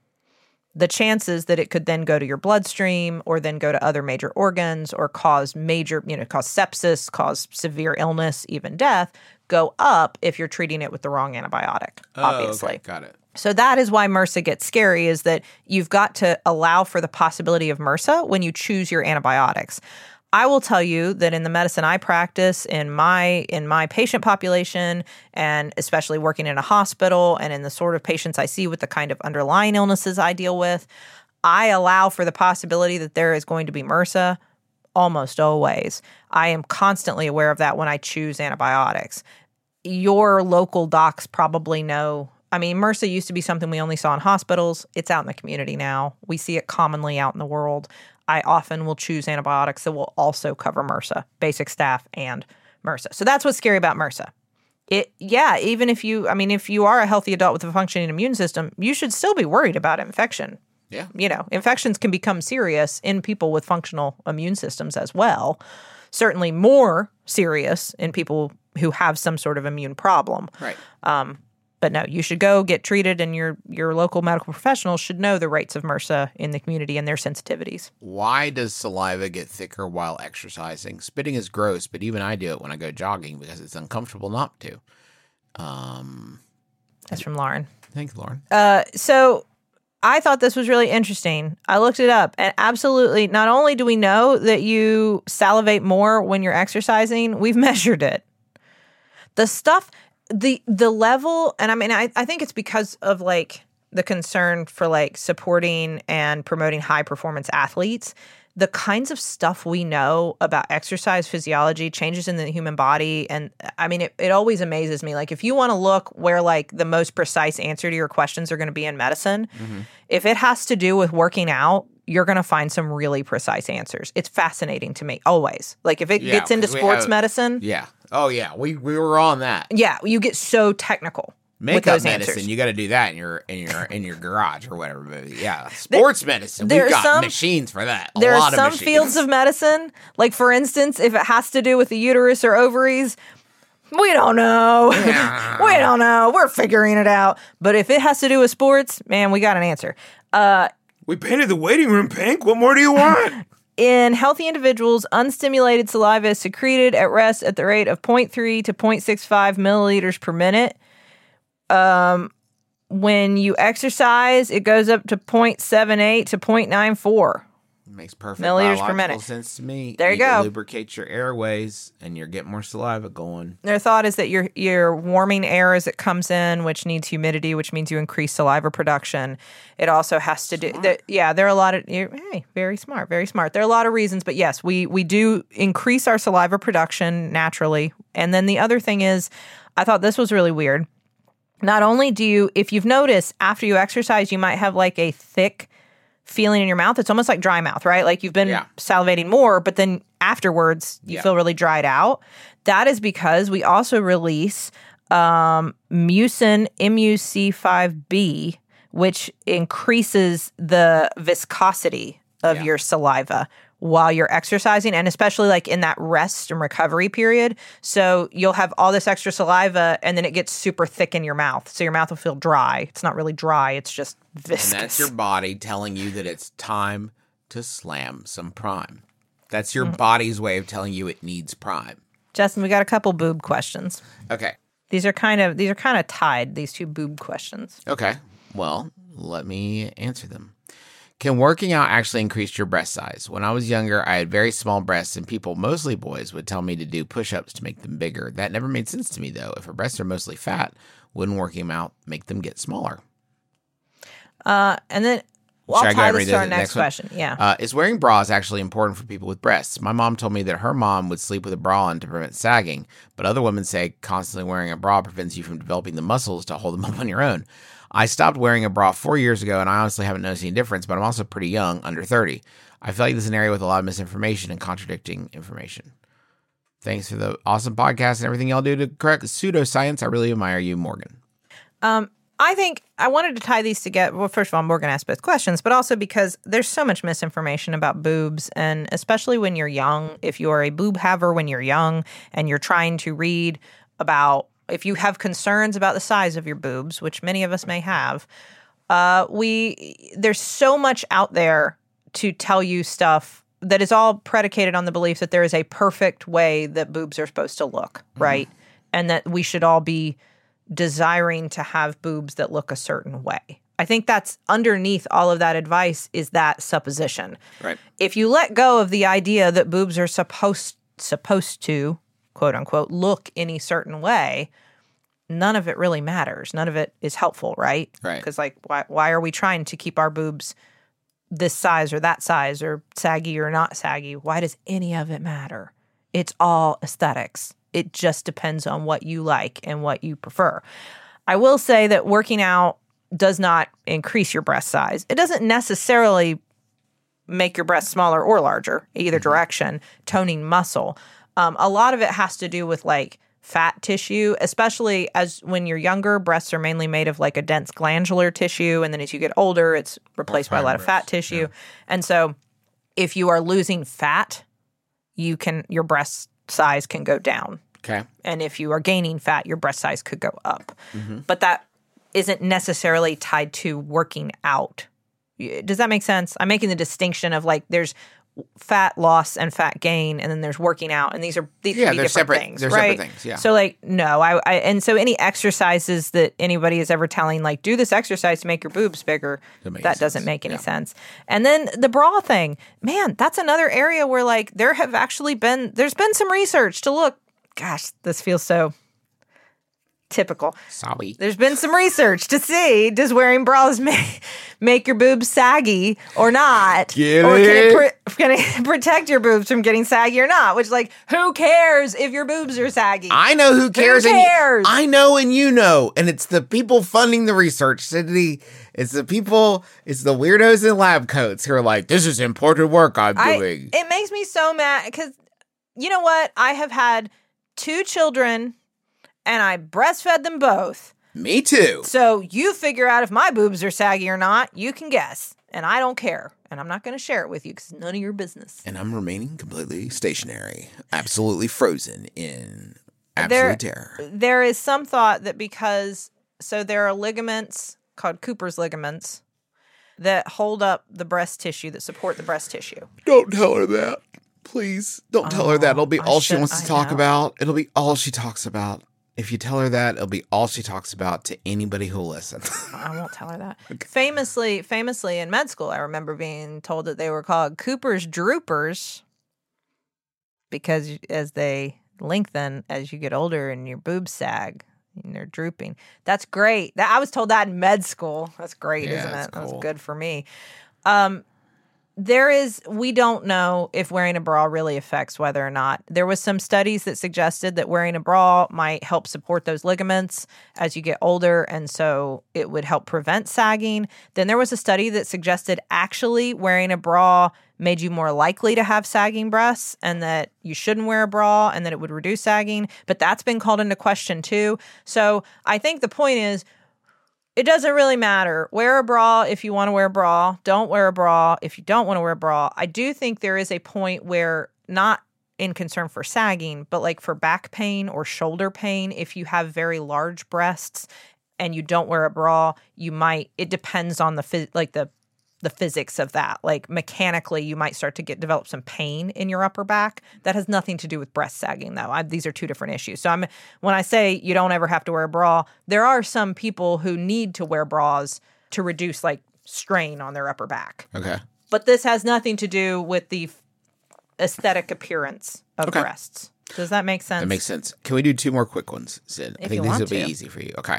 the chances that it could then go to your bloodstream or then go to other major organs or cause major, you know, cause sepsis, cause severe illness, even death, go up if you're treating it with the wrong antibiotic, obviously. Oh, okay. Got it. So that is why MRSA gets scary, is that you've got to allow for the possibility of MRSA when you choose your antibiotics. I will tell you that in the medicine I practice, in my in my patient population, and especially working in a hospital and in the sort of patients I see with the kind of underlying illnesses I deal with, I allow for the possibility that there is going to be MRSA almost always. I am constantly aware of that when I choose antibiotics. Your local docs probably know. I mean, MRSA used to be something we only saw in hospitals. It's out in the community now. We see it commonly out in the world. I often will choose antibiotics that will also cover MRSA, basic staph, and MRSA. So that's what's scary about MRSA. It, yeah, even if you, I mean, if you are a healthy adult with a functioning immune system, you should still be worried about infection. Yeah. You know, infections can become serious in people with functional immune systems as well. Certainly more serious in people who have some sort of immune problem. Right. Um, But no, you should go get treated, and your your local medical professionals should know the rates of MRSA in the community and their sensitivities. Why does saliva get thicker while exercising? Spitting is gross, but even I do it when I go jogging because it's uncomfortable not to. Um, That's from Lauren. thanks, Lauren. Uh, so I thought this was really interesting. I looked it up, and absolutely, not only do we know that you salivate more when you're exercising, we've measured it. The stuff... The the level, and I mean, I, I think it's because of like the concern for like supporting and promoting high performance athletes. The kinds of stuff we know about exercise physiology, changes in the human body. And I mean, it, it always amazes me. Like, if you want to look where like the most precise answer to your questions are going to be in medicine, mm-hmm. if it has to do with working out, you're going to find some really precise answers. It's fascinating to me, always. Like, if it Yeah, gets into 'cause we sports have- medicine, Yeah. Oh, yeah. We we were on that. yeah, you get so technical with Makeup those medicine, answers. you got to do that in your in your in your garage or whatever. But yeah, sports medicine, there we've are got some- machines for that. A There lot are some of machines. fields of medicine, like for instance, if it has to do with the uterus or ovaries, we don't know. we don't know. We're figuring it out. But if it has to do with sports, man, we got an answer. Uh, We painted the waiting room pink. What more do you want? In healthy individuals, unstimulated saliva is secreted at rest at the rate of zero point three to zero point six five milliliters per minute. Um, when you exercise, it goes up to zero point seven eight to zero point nine four. Makes perfect milliliters biological per minute. sense to me. There you Need to go. lubricate your airways, and you're getting more saliva going. Their thought is that you're you're warming air as it comes in, which needs humidity, which means you increase saliva production. It also has to do, that, yeah. There are a lot of you're, hey, very smart, very smart. There are a lot of reasons, but yes, we we do increase our saliva production naturally. And then the other thing is, I thought this was really weird. Not only do you, if you've noticed, after you exercise, you might have like a thick feeling in your mouth. It's almost like dry mouth, right? Like you've been Yeah. salivating more, but then afterwards you Yeah. feel really dried out. That is because we also release um, mucin M U C five B, which increases the viscosity of Yeah. your saliva while you're exercising, and especially like in that rest and recovery period. So you'll have all this extra saliva and then it gets super thick in your mouth. So your mouth will feel dry. It's not really dry, it's just viscous. And that's your body telling you that it's time to slam some prime. That's your Mm. body's way of telling you it needs prime. Justin, we got a couple boob questions. Okay. These are kind of these are kind of tied, these two boob questions. Okay. Well, let me answer them. Can working out actually increase your breast size? When I was younger, I had very small breasts, and people, mostly boys, would tell me to do push-ups to make them bigger. That never made sense to me, though. If her breasts are mostly fat, wouldn't working them out make them get smaller? Uh, and then well, Should I I'll go ahead tie and this read to the our next, next one? question. Yeah. Uh, is wearing bras actually important for people with breasts? My mom told me that her mom would sleep with a bra on to prevent sagging, but other women say constantly wearing a bra prevents you from developing the muscles to hold them up on your own. I stopped wearing a bra four years ago, and I honestly haven't noticed any difference, but I'm also pretty young, under thirty. I feel like this is an area with a lot of misinformation and contradicting information. Thanks for the awesome podcast and everything y'all do to correct the pseudoscience. I really admire you, Morgan. Um, I think I wanted to tie these together. Well, first of all, Morgan asked both questions, but also because there's so much misinformation about boobs, and especially when you're young, if you are a boob haver when you're young and you're trying to read about, if you have concerns about the size of your boobs, which many of us may have, uh, we there's so much out there to tell you stuff that is all predicated on the belief that there is a perfect way that boobs are supposed to look, right? And that we should all be desiring to have boobs that look a certain way. I think that's underneath all of that advice is that supposition. Right. If you let go of the idea that boobs are supposed supposed to, quote unquote, look any certain way, none of it really matters. None of it is helpful, right? Right. Because like, why why are we trying to keep our boobs this size or that size or saggy or not saggy? Why does any of it matter? It's all aesthetics. It just depends on what you like and what you prefer. I will say that working out does not increase your breast size. It doesn't necessarily make your breasts smaller or larger, either direction, toning muscle. Um, a lot of it has to do with like fat tissue, especially as when you're younger, breasts are mainly made of like a dense glandular tissue. And then as you get older, it's replaced by a lot of fat tissue. And so if you are losing fat, you can, your breast size can go down. Okay. And if you are gaining fat, your breast size could go up. Mm-hmm. But that isn't necessarily tied to working out. Does that make sense? I'm making the distinction of like there's fat loss and fat gain, and then there's working out, and these are these Yeah, can be they're different separate- things, they're right? separate things, yeah. So like no, I, I and so any exercises that anybody is ever telling like do this exercise to make your boobs bigger, Doesn't make that any doesn't sense. make any Yeah. sense. And then the bra thing, man, that's another area where like there have actually been there's been some research to look. Gosh, this feels so typical. Sorry. There's been some research to see does wearing bras make, make your boobs saggy or not? Get or can it, it? pre- can it protect your boobs from getting saggy or not? Which, like, who cares if your boobs are saggy? I know who cares. and you- cares? I know and you know. And it's the people funding the research, Sydney. It's the people, it's the weirdos in lab coats who are like, this is important work I'm I- doing. it makes me so mad because, you know what? I have had two children and I breastfed them both. Me too. So you figure out if my boobs are saggy or not. You can guess. And I don't care. And I'm not going to share it with you because it's none of your business. And I'm remaining completely stationary, absolutely frozen in absolute There- terror. There is some thought that because, so there are ligaments called Cooper's ligaments that hold up the breast tissue, that support the breast tissue. Don't tell her that. Please. Don't tell her that. It'll be I all she should- wants to I talk know. about. It'll be all she talks about. If you tell her that, it'll be all she talks about to anybody who'll listen. I won't tell her that. Okay. Famously, famously in med school, I remember being told that they were called Cooper's droopers because as they lengthen as you get older and your boobs sag and they're drooping. That's great. That I was told that in med school. That's great, Yeah, isn't that's it? That's cool. good for me. Um, there is, we don't know if wearing a bra really affects whether or not. There was some studies that suggested that wearing a bra might help support those ligaments as you get older, and so it would help prevent sagging. Then there was a study that suggested actually wearing a bra made you more likely to have sagging breasts and that you shouldn't wear a bra and that it would reduce sagging, but that's been called into question too. So I think the point is, it doesn't really matter. Wear a bra if you want to wear a bra. Don't wear a bra if you don't want to wear a bra. I do think there is a point where, not in concern for sagging, but like for back pain or shoulder pain, if you have very large breasts and you don't wear a bra, you might, it depends on the, phys- like the, the physics of that. Like mechanically, you might start to get develop some pain in your upper back. That has nothing to do with breast sagging, though. I, these are two different issues. So I'm when I say you don't ever have to wear a bra, there are some people who need to wear bras to reduce like strain on their upper back. Okay. But this has nothing to do with the aesthetic appearance of Okay. breasts. Does that make sense? That makes sense. Can we do two more quick ones, Sid? If I think you these want will be to. easy for you. Okay.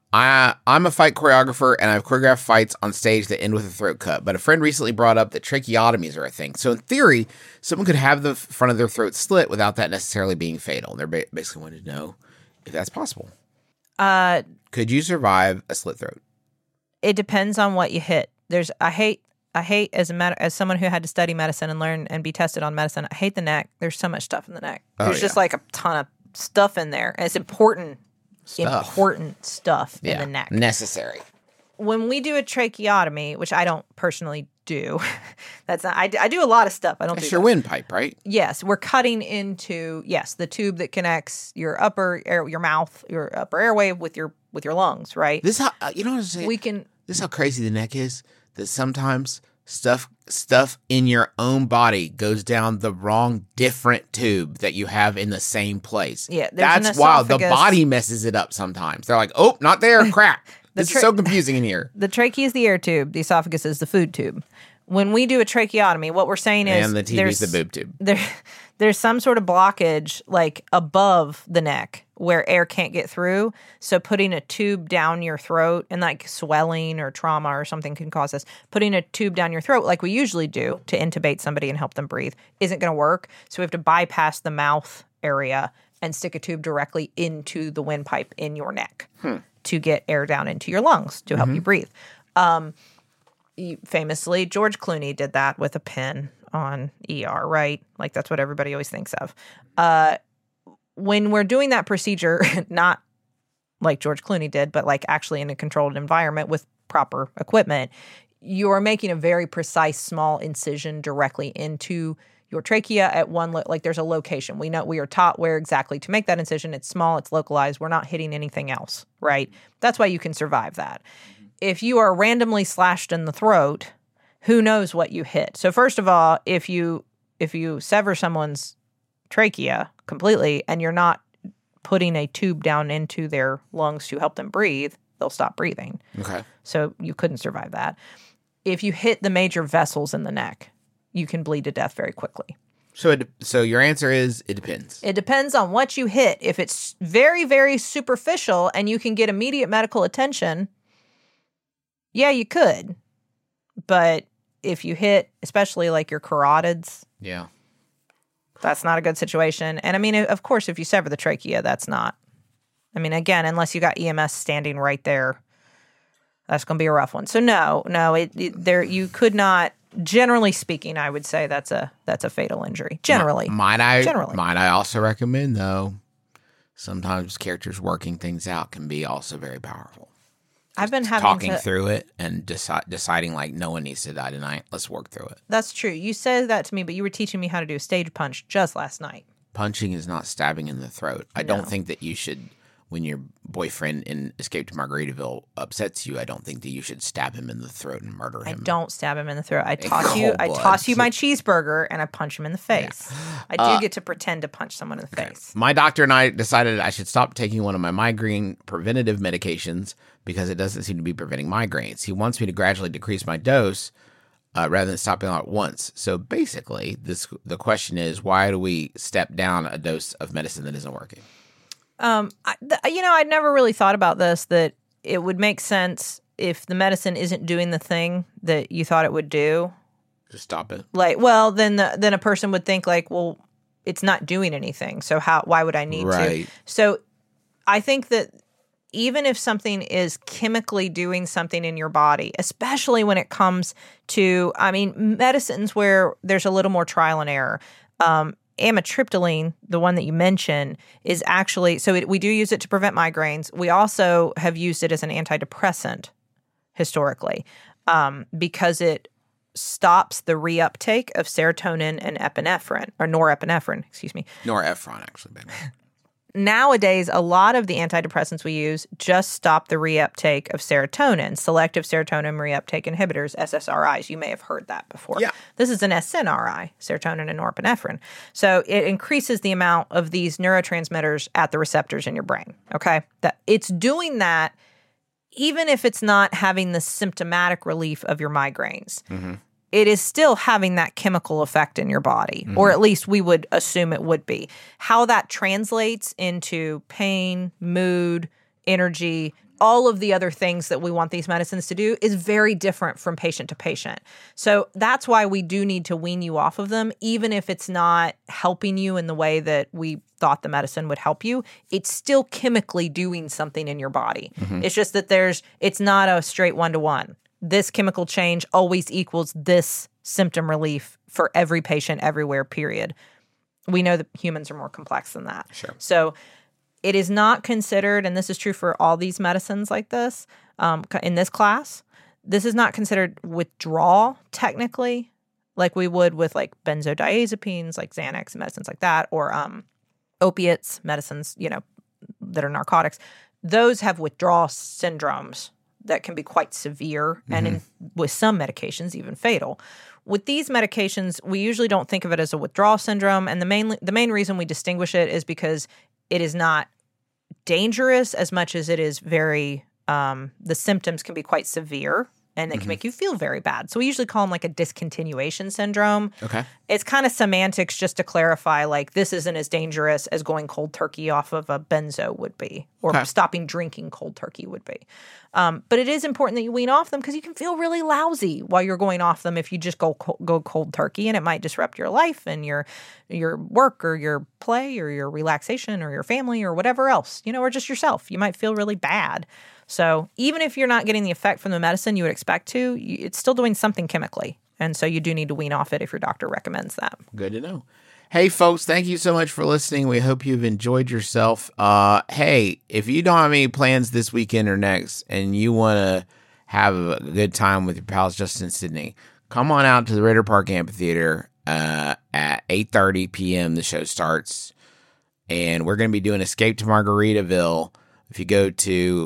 I, I'm a fight choreographer, and I've choreographed fights on stage that end with a throat cut. But a friend recently brought up that tracheotomies are a thing. So in theory, someone could have the front of their throat slit without that necessarily being fatal. And they're ba- basically wanting to know if that's possible. Uh, Could you survive a slit throat? it depends on what you hit. There's, I hate, I hate as a matter, as someone who had to study medicine and learn and be tested on medicine, I hate the neck. There's so much stuff in the neck. Oh, There's just yeah. like a ton of stuff in there. And it's important, Stuff. important stuff in Yeah. the neck. Necessary. When we do a tracheotomy, which I don't personally do, that's not, I, I do a lot of stuff. I don't That's do your this. windpipe, right? Yes, we're cutting into, yes, the tube that connects your upper air, your mouth, your upper airway with your with your lungs, right? This how uh, you know what I'm saying? We can, This is how crazy the neck is. That sometimes stuff stuff in your own body goes down the wrong, different tube that you have in the same place. Yeah, there's an that's wild. The esophagus. body messes it up sometimes. They're like, oh, not there. Crap. This tra- is so confusing in here. the trachea is the air tube, the esophagus is the food tube. When we do a tracheotomy, what we're saying is And the T V's the there's- boob tube. There, there's some sort of blockage like above the neck where air can't get through. So putting a tube down your throat and like swelling or trauma or something can cause this. Putting a tube down your throat like we usually do to intubate somebody and help them breathe isn't going to work. So we have to bypass the mouth area and stick a tube directly into the windpipe in your neck to get air down into your lungs to help you breathe. Um, you- famously, George Clooney did that with a pin on E R, right? Like that's what everybody always thinks of. Uh, when we're doing that procedure, not like George Clooney did, but like actually in a controlled environment with proper equipment, you are making a very precise small incision directly into your trachea at one, lo- like there's a location. We know, we are taught where exactly to make that incision. It's small, it's localized. We're not hitting anything else, right? That's why you can survive that. If you are randomly slashed in the throat, who knows what you hit? So first of all, if you if you sever someone's trachea completely and you're not putting a tube down into their lungs to help them breathe, they'll stop breathing. Okay. So you couldn't survive that. If you hit the major vessels in the neck, you can bleed to death very quickly. So it, so your answer is it depends. It depends on what you hit. If it's very, very superficial and you can get immediate medical attention, yeah, you could. But if you hit, especially like your carotids, Yeah. that's not a good situation. And I mean, of course, if you sever the trachea, that's not. I mean, again, unless you got E M S standing right there, that's going to be a rough one. So no, no, it, it there you could not. Generally speaking, I would say that's a that's a fatal injury. Generally, Might I Generally. might I also recommend though, sometimes characters working things out can be also very powerful. I've been having Talking to, through it and deci- deciding like no one needs to die tonight. Let's work through it. That's true. You said that to me, but you were teaching me how to do a stage punch just last night. Punching is not stabbing in the throat. I No. don't think that you should when your boyfriend in Escape to Margaritaville upsets you, I don't think that you should stab him in the throat and murder I him. don't stab him in the throat. I toss cold you. I blood. toss you my cheeseburger and I punch him in the face. I do Uh, get to pretend to punch someone in the face. My doctor and I decided I should stop taking one of my migraine preventative medications because it doesn't seem to be preventing migraines. He wants me to gradually decrease my dose uh, rather than stopping all at once. So basically, this the question is, why do we step down a dose of medicine that isn't working? Um, I, th- you know, I'd never really thought about this, that it would make sense if the medicine isn't doing the thing that you thought it would do. Just stop it. Like, well, then the, then a person would think like, well, it's not doing anything. So how, why would I need Right. to? So I think that even if something is chemically doing something in your body, especially when it comes to, I mean, medicines where there's a little more trial and error, um, amitriptyline, the one that you mentioned, is actually, so it, we do use it to prevent migraines. We also have used it as an antidepressant historically um, because it stops the reuptake of serotonin and epinephrine, or norepinephrine, excuse me. Norepinephrine, actually. Baby. Nowadays, a lot of the antidepressants we use just stop the reuptake of serotonin, selective serotonin reuptake inhibitors, S S R Is. You may have heard that before. Yeah. This is an S N R I, serotonin and norepinephrine. So it increases the amount of these neurotransmitters at the receptors in your brain, okay? That it's doing that even if it's not having the symptomatic relief of your migraines. Mm-hmm. It is still having that chemical effect in your body, mm-hmm. or at least we would assume it would be. How that translates into pain, mood, energy, all of the other things that we want these medicines to do is very different from patient to patient. So that's why we do need to wean you off of them, even if it's not helping you in the way that we thought the medicine would help you. It's still chemically doing something in your body. Mm-hmm. It's just that there's, it's not a straight one-to-one. This chemical change always equals this symptom relief for every patient everywhere, period. We know that humans are more complex than that. Sure. So it is not considered, and this is true for all these medicines like this, um, in this class, this is not considered withdrawal technically, like we would with like benzodiazepines, like Xanax and medicines like that, or um, opiates, medicines, you know, that are narcotics. Those have withdrawal syndromes that can be quite severe, mm-hmm. and in, with some medications, even fatal. With these medications, we usually don't think of it as a withdrawal syndrome, and the main the main reason we distinguish it is because it is not dangerous as much as it is very, um, the symptoms can be quite severe, and it mm-hmm. can make you feel very bad. So we usually call them like a discontinuation syndrome. Okay. It's kind of semantics just to clarify, like, this isn't as dangerous as going cold turkey off of a benzo would be, or okay. stopping drinking cold turkey would be. Um, but it is important that you wean off them because you can feel really lousy while you're going off them if you just go go cold turkey, and it might disrupt your life and your your work or your play or your relaxation or your family or whatever else, you know, or just yourself. You might feel really bad. So even if you're not getting the effect from the medicine you would expect to, it's still doing something chemically. And so you do need to wean off it if your doctor recommends that. Good to know. Hey, folks, thank you so much for listening. We hope you've enjoyed yourself. Uh, hey, if you don't have any plans this weekend or next and you want to have a good time with your pals Justin and Sydney, come on out to the Ritter Park Amphitheater uh, at eight thirty p.m. The show starts. And we're going to be doing Escape to Margaritaville. If you go to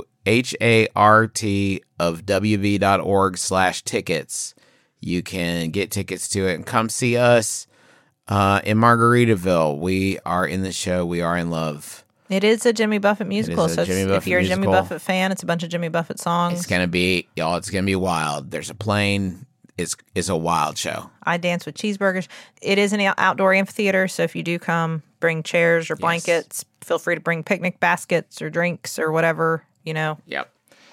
H-A-R-T of W-V.org slash tickets, you can get tickets to it and come see us. Uh, in Margaritaville, we are in the show. We are in love. It is a Jimmy Buffett musical. So Jimmy it's, Buffett if you're musical. a Jimmy Buffett fan, it's a bunch of Jimmy Buffett songs. It's gonna be y'all. It's gonna be wild. There's a plane. It's it's a wild show. I dance with cheeseburgers. It is an outdoor amphitheater, so if you do come, bring chairs or blankets. Yes. Feel free to bring picnic baskets or drinks or whatever. You know. Yep.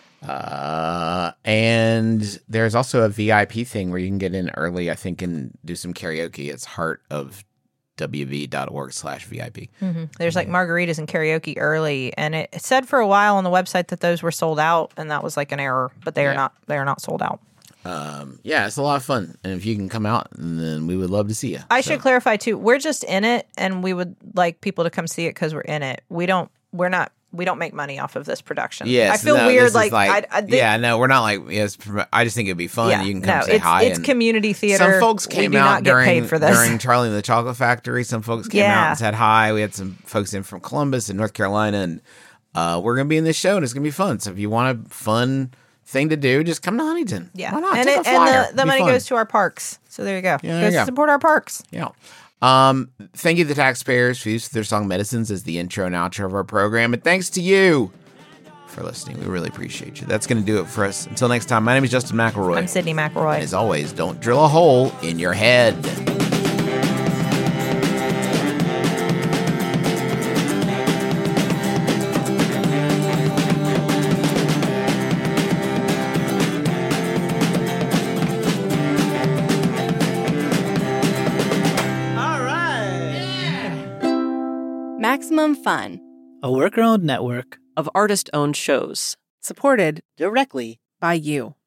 Uh, and there's also a V I P thing where you can get in early, I think, and do some karaoke. It's heart of W-V.org slash VIP. Mm-hmm. There's like margaritas and karaoke early, and it said for a while on the website that those were sold out, and that was like an error, but they yeah. are not. They are not sold out. Um, yeah, it's a lot of fun, and if you can come out, then we would love to see you. I so. should clarify too. We're just in it, and we would like people to come see it because we're in it. We don't. We're not. We don't make money off of this production. Yes, I feel no, weird. Like, like, I, I, they, yeah, no, we're not like. Yes, I just think it'd be fun. Yeah, you can come no, say it's, hi. It's and community theater. Some folks came we do out not during get paid for this. during Charlie and the Chocolate Factory. Some folks came yeah. out and said hi. We had some folks in from Columbus and North Carolina, and uh, we're going to be in this show, and it's going to be fun. So if you want a fun thing to do, just come to Huntington. Yeah. Why not? And, Take it, a flyer. and the, the It'd be money fun. goes to our parks. So there you go. Yeah, there goes you to go. support our parks. Yeah. Um, thank you to the taxpayers for use of their song Medicines as the intro and outro of our program. And thanks to you for listening. We really appreciate you. That's going to do it for us. Until next time, my name is Justin McElroy. I'm Sydney McElroy. And as always, don't drill a hole in your head. Maximum Fun, a worker-owned network of artist-owned shows. supported Directly by you.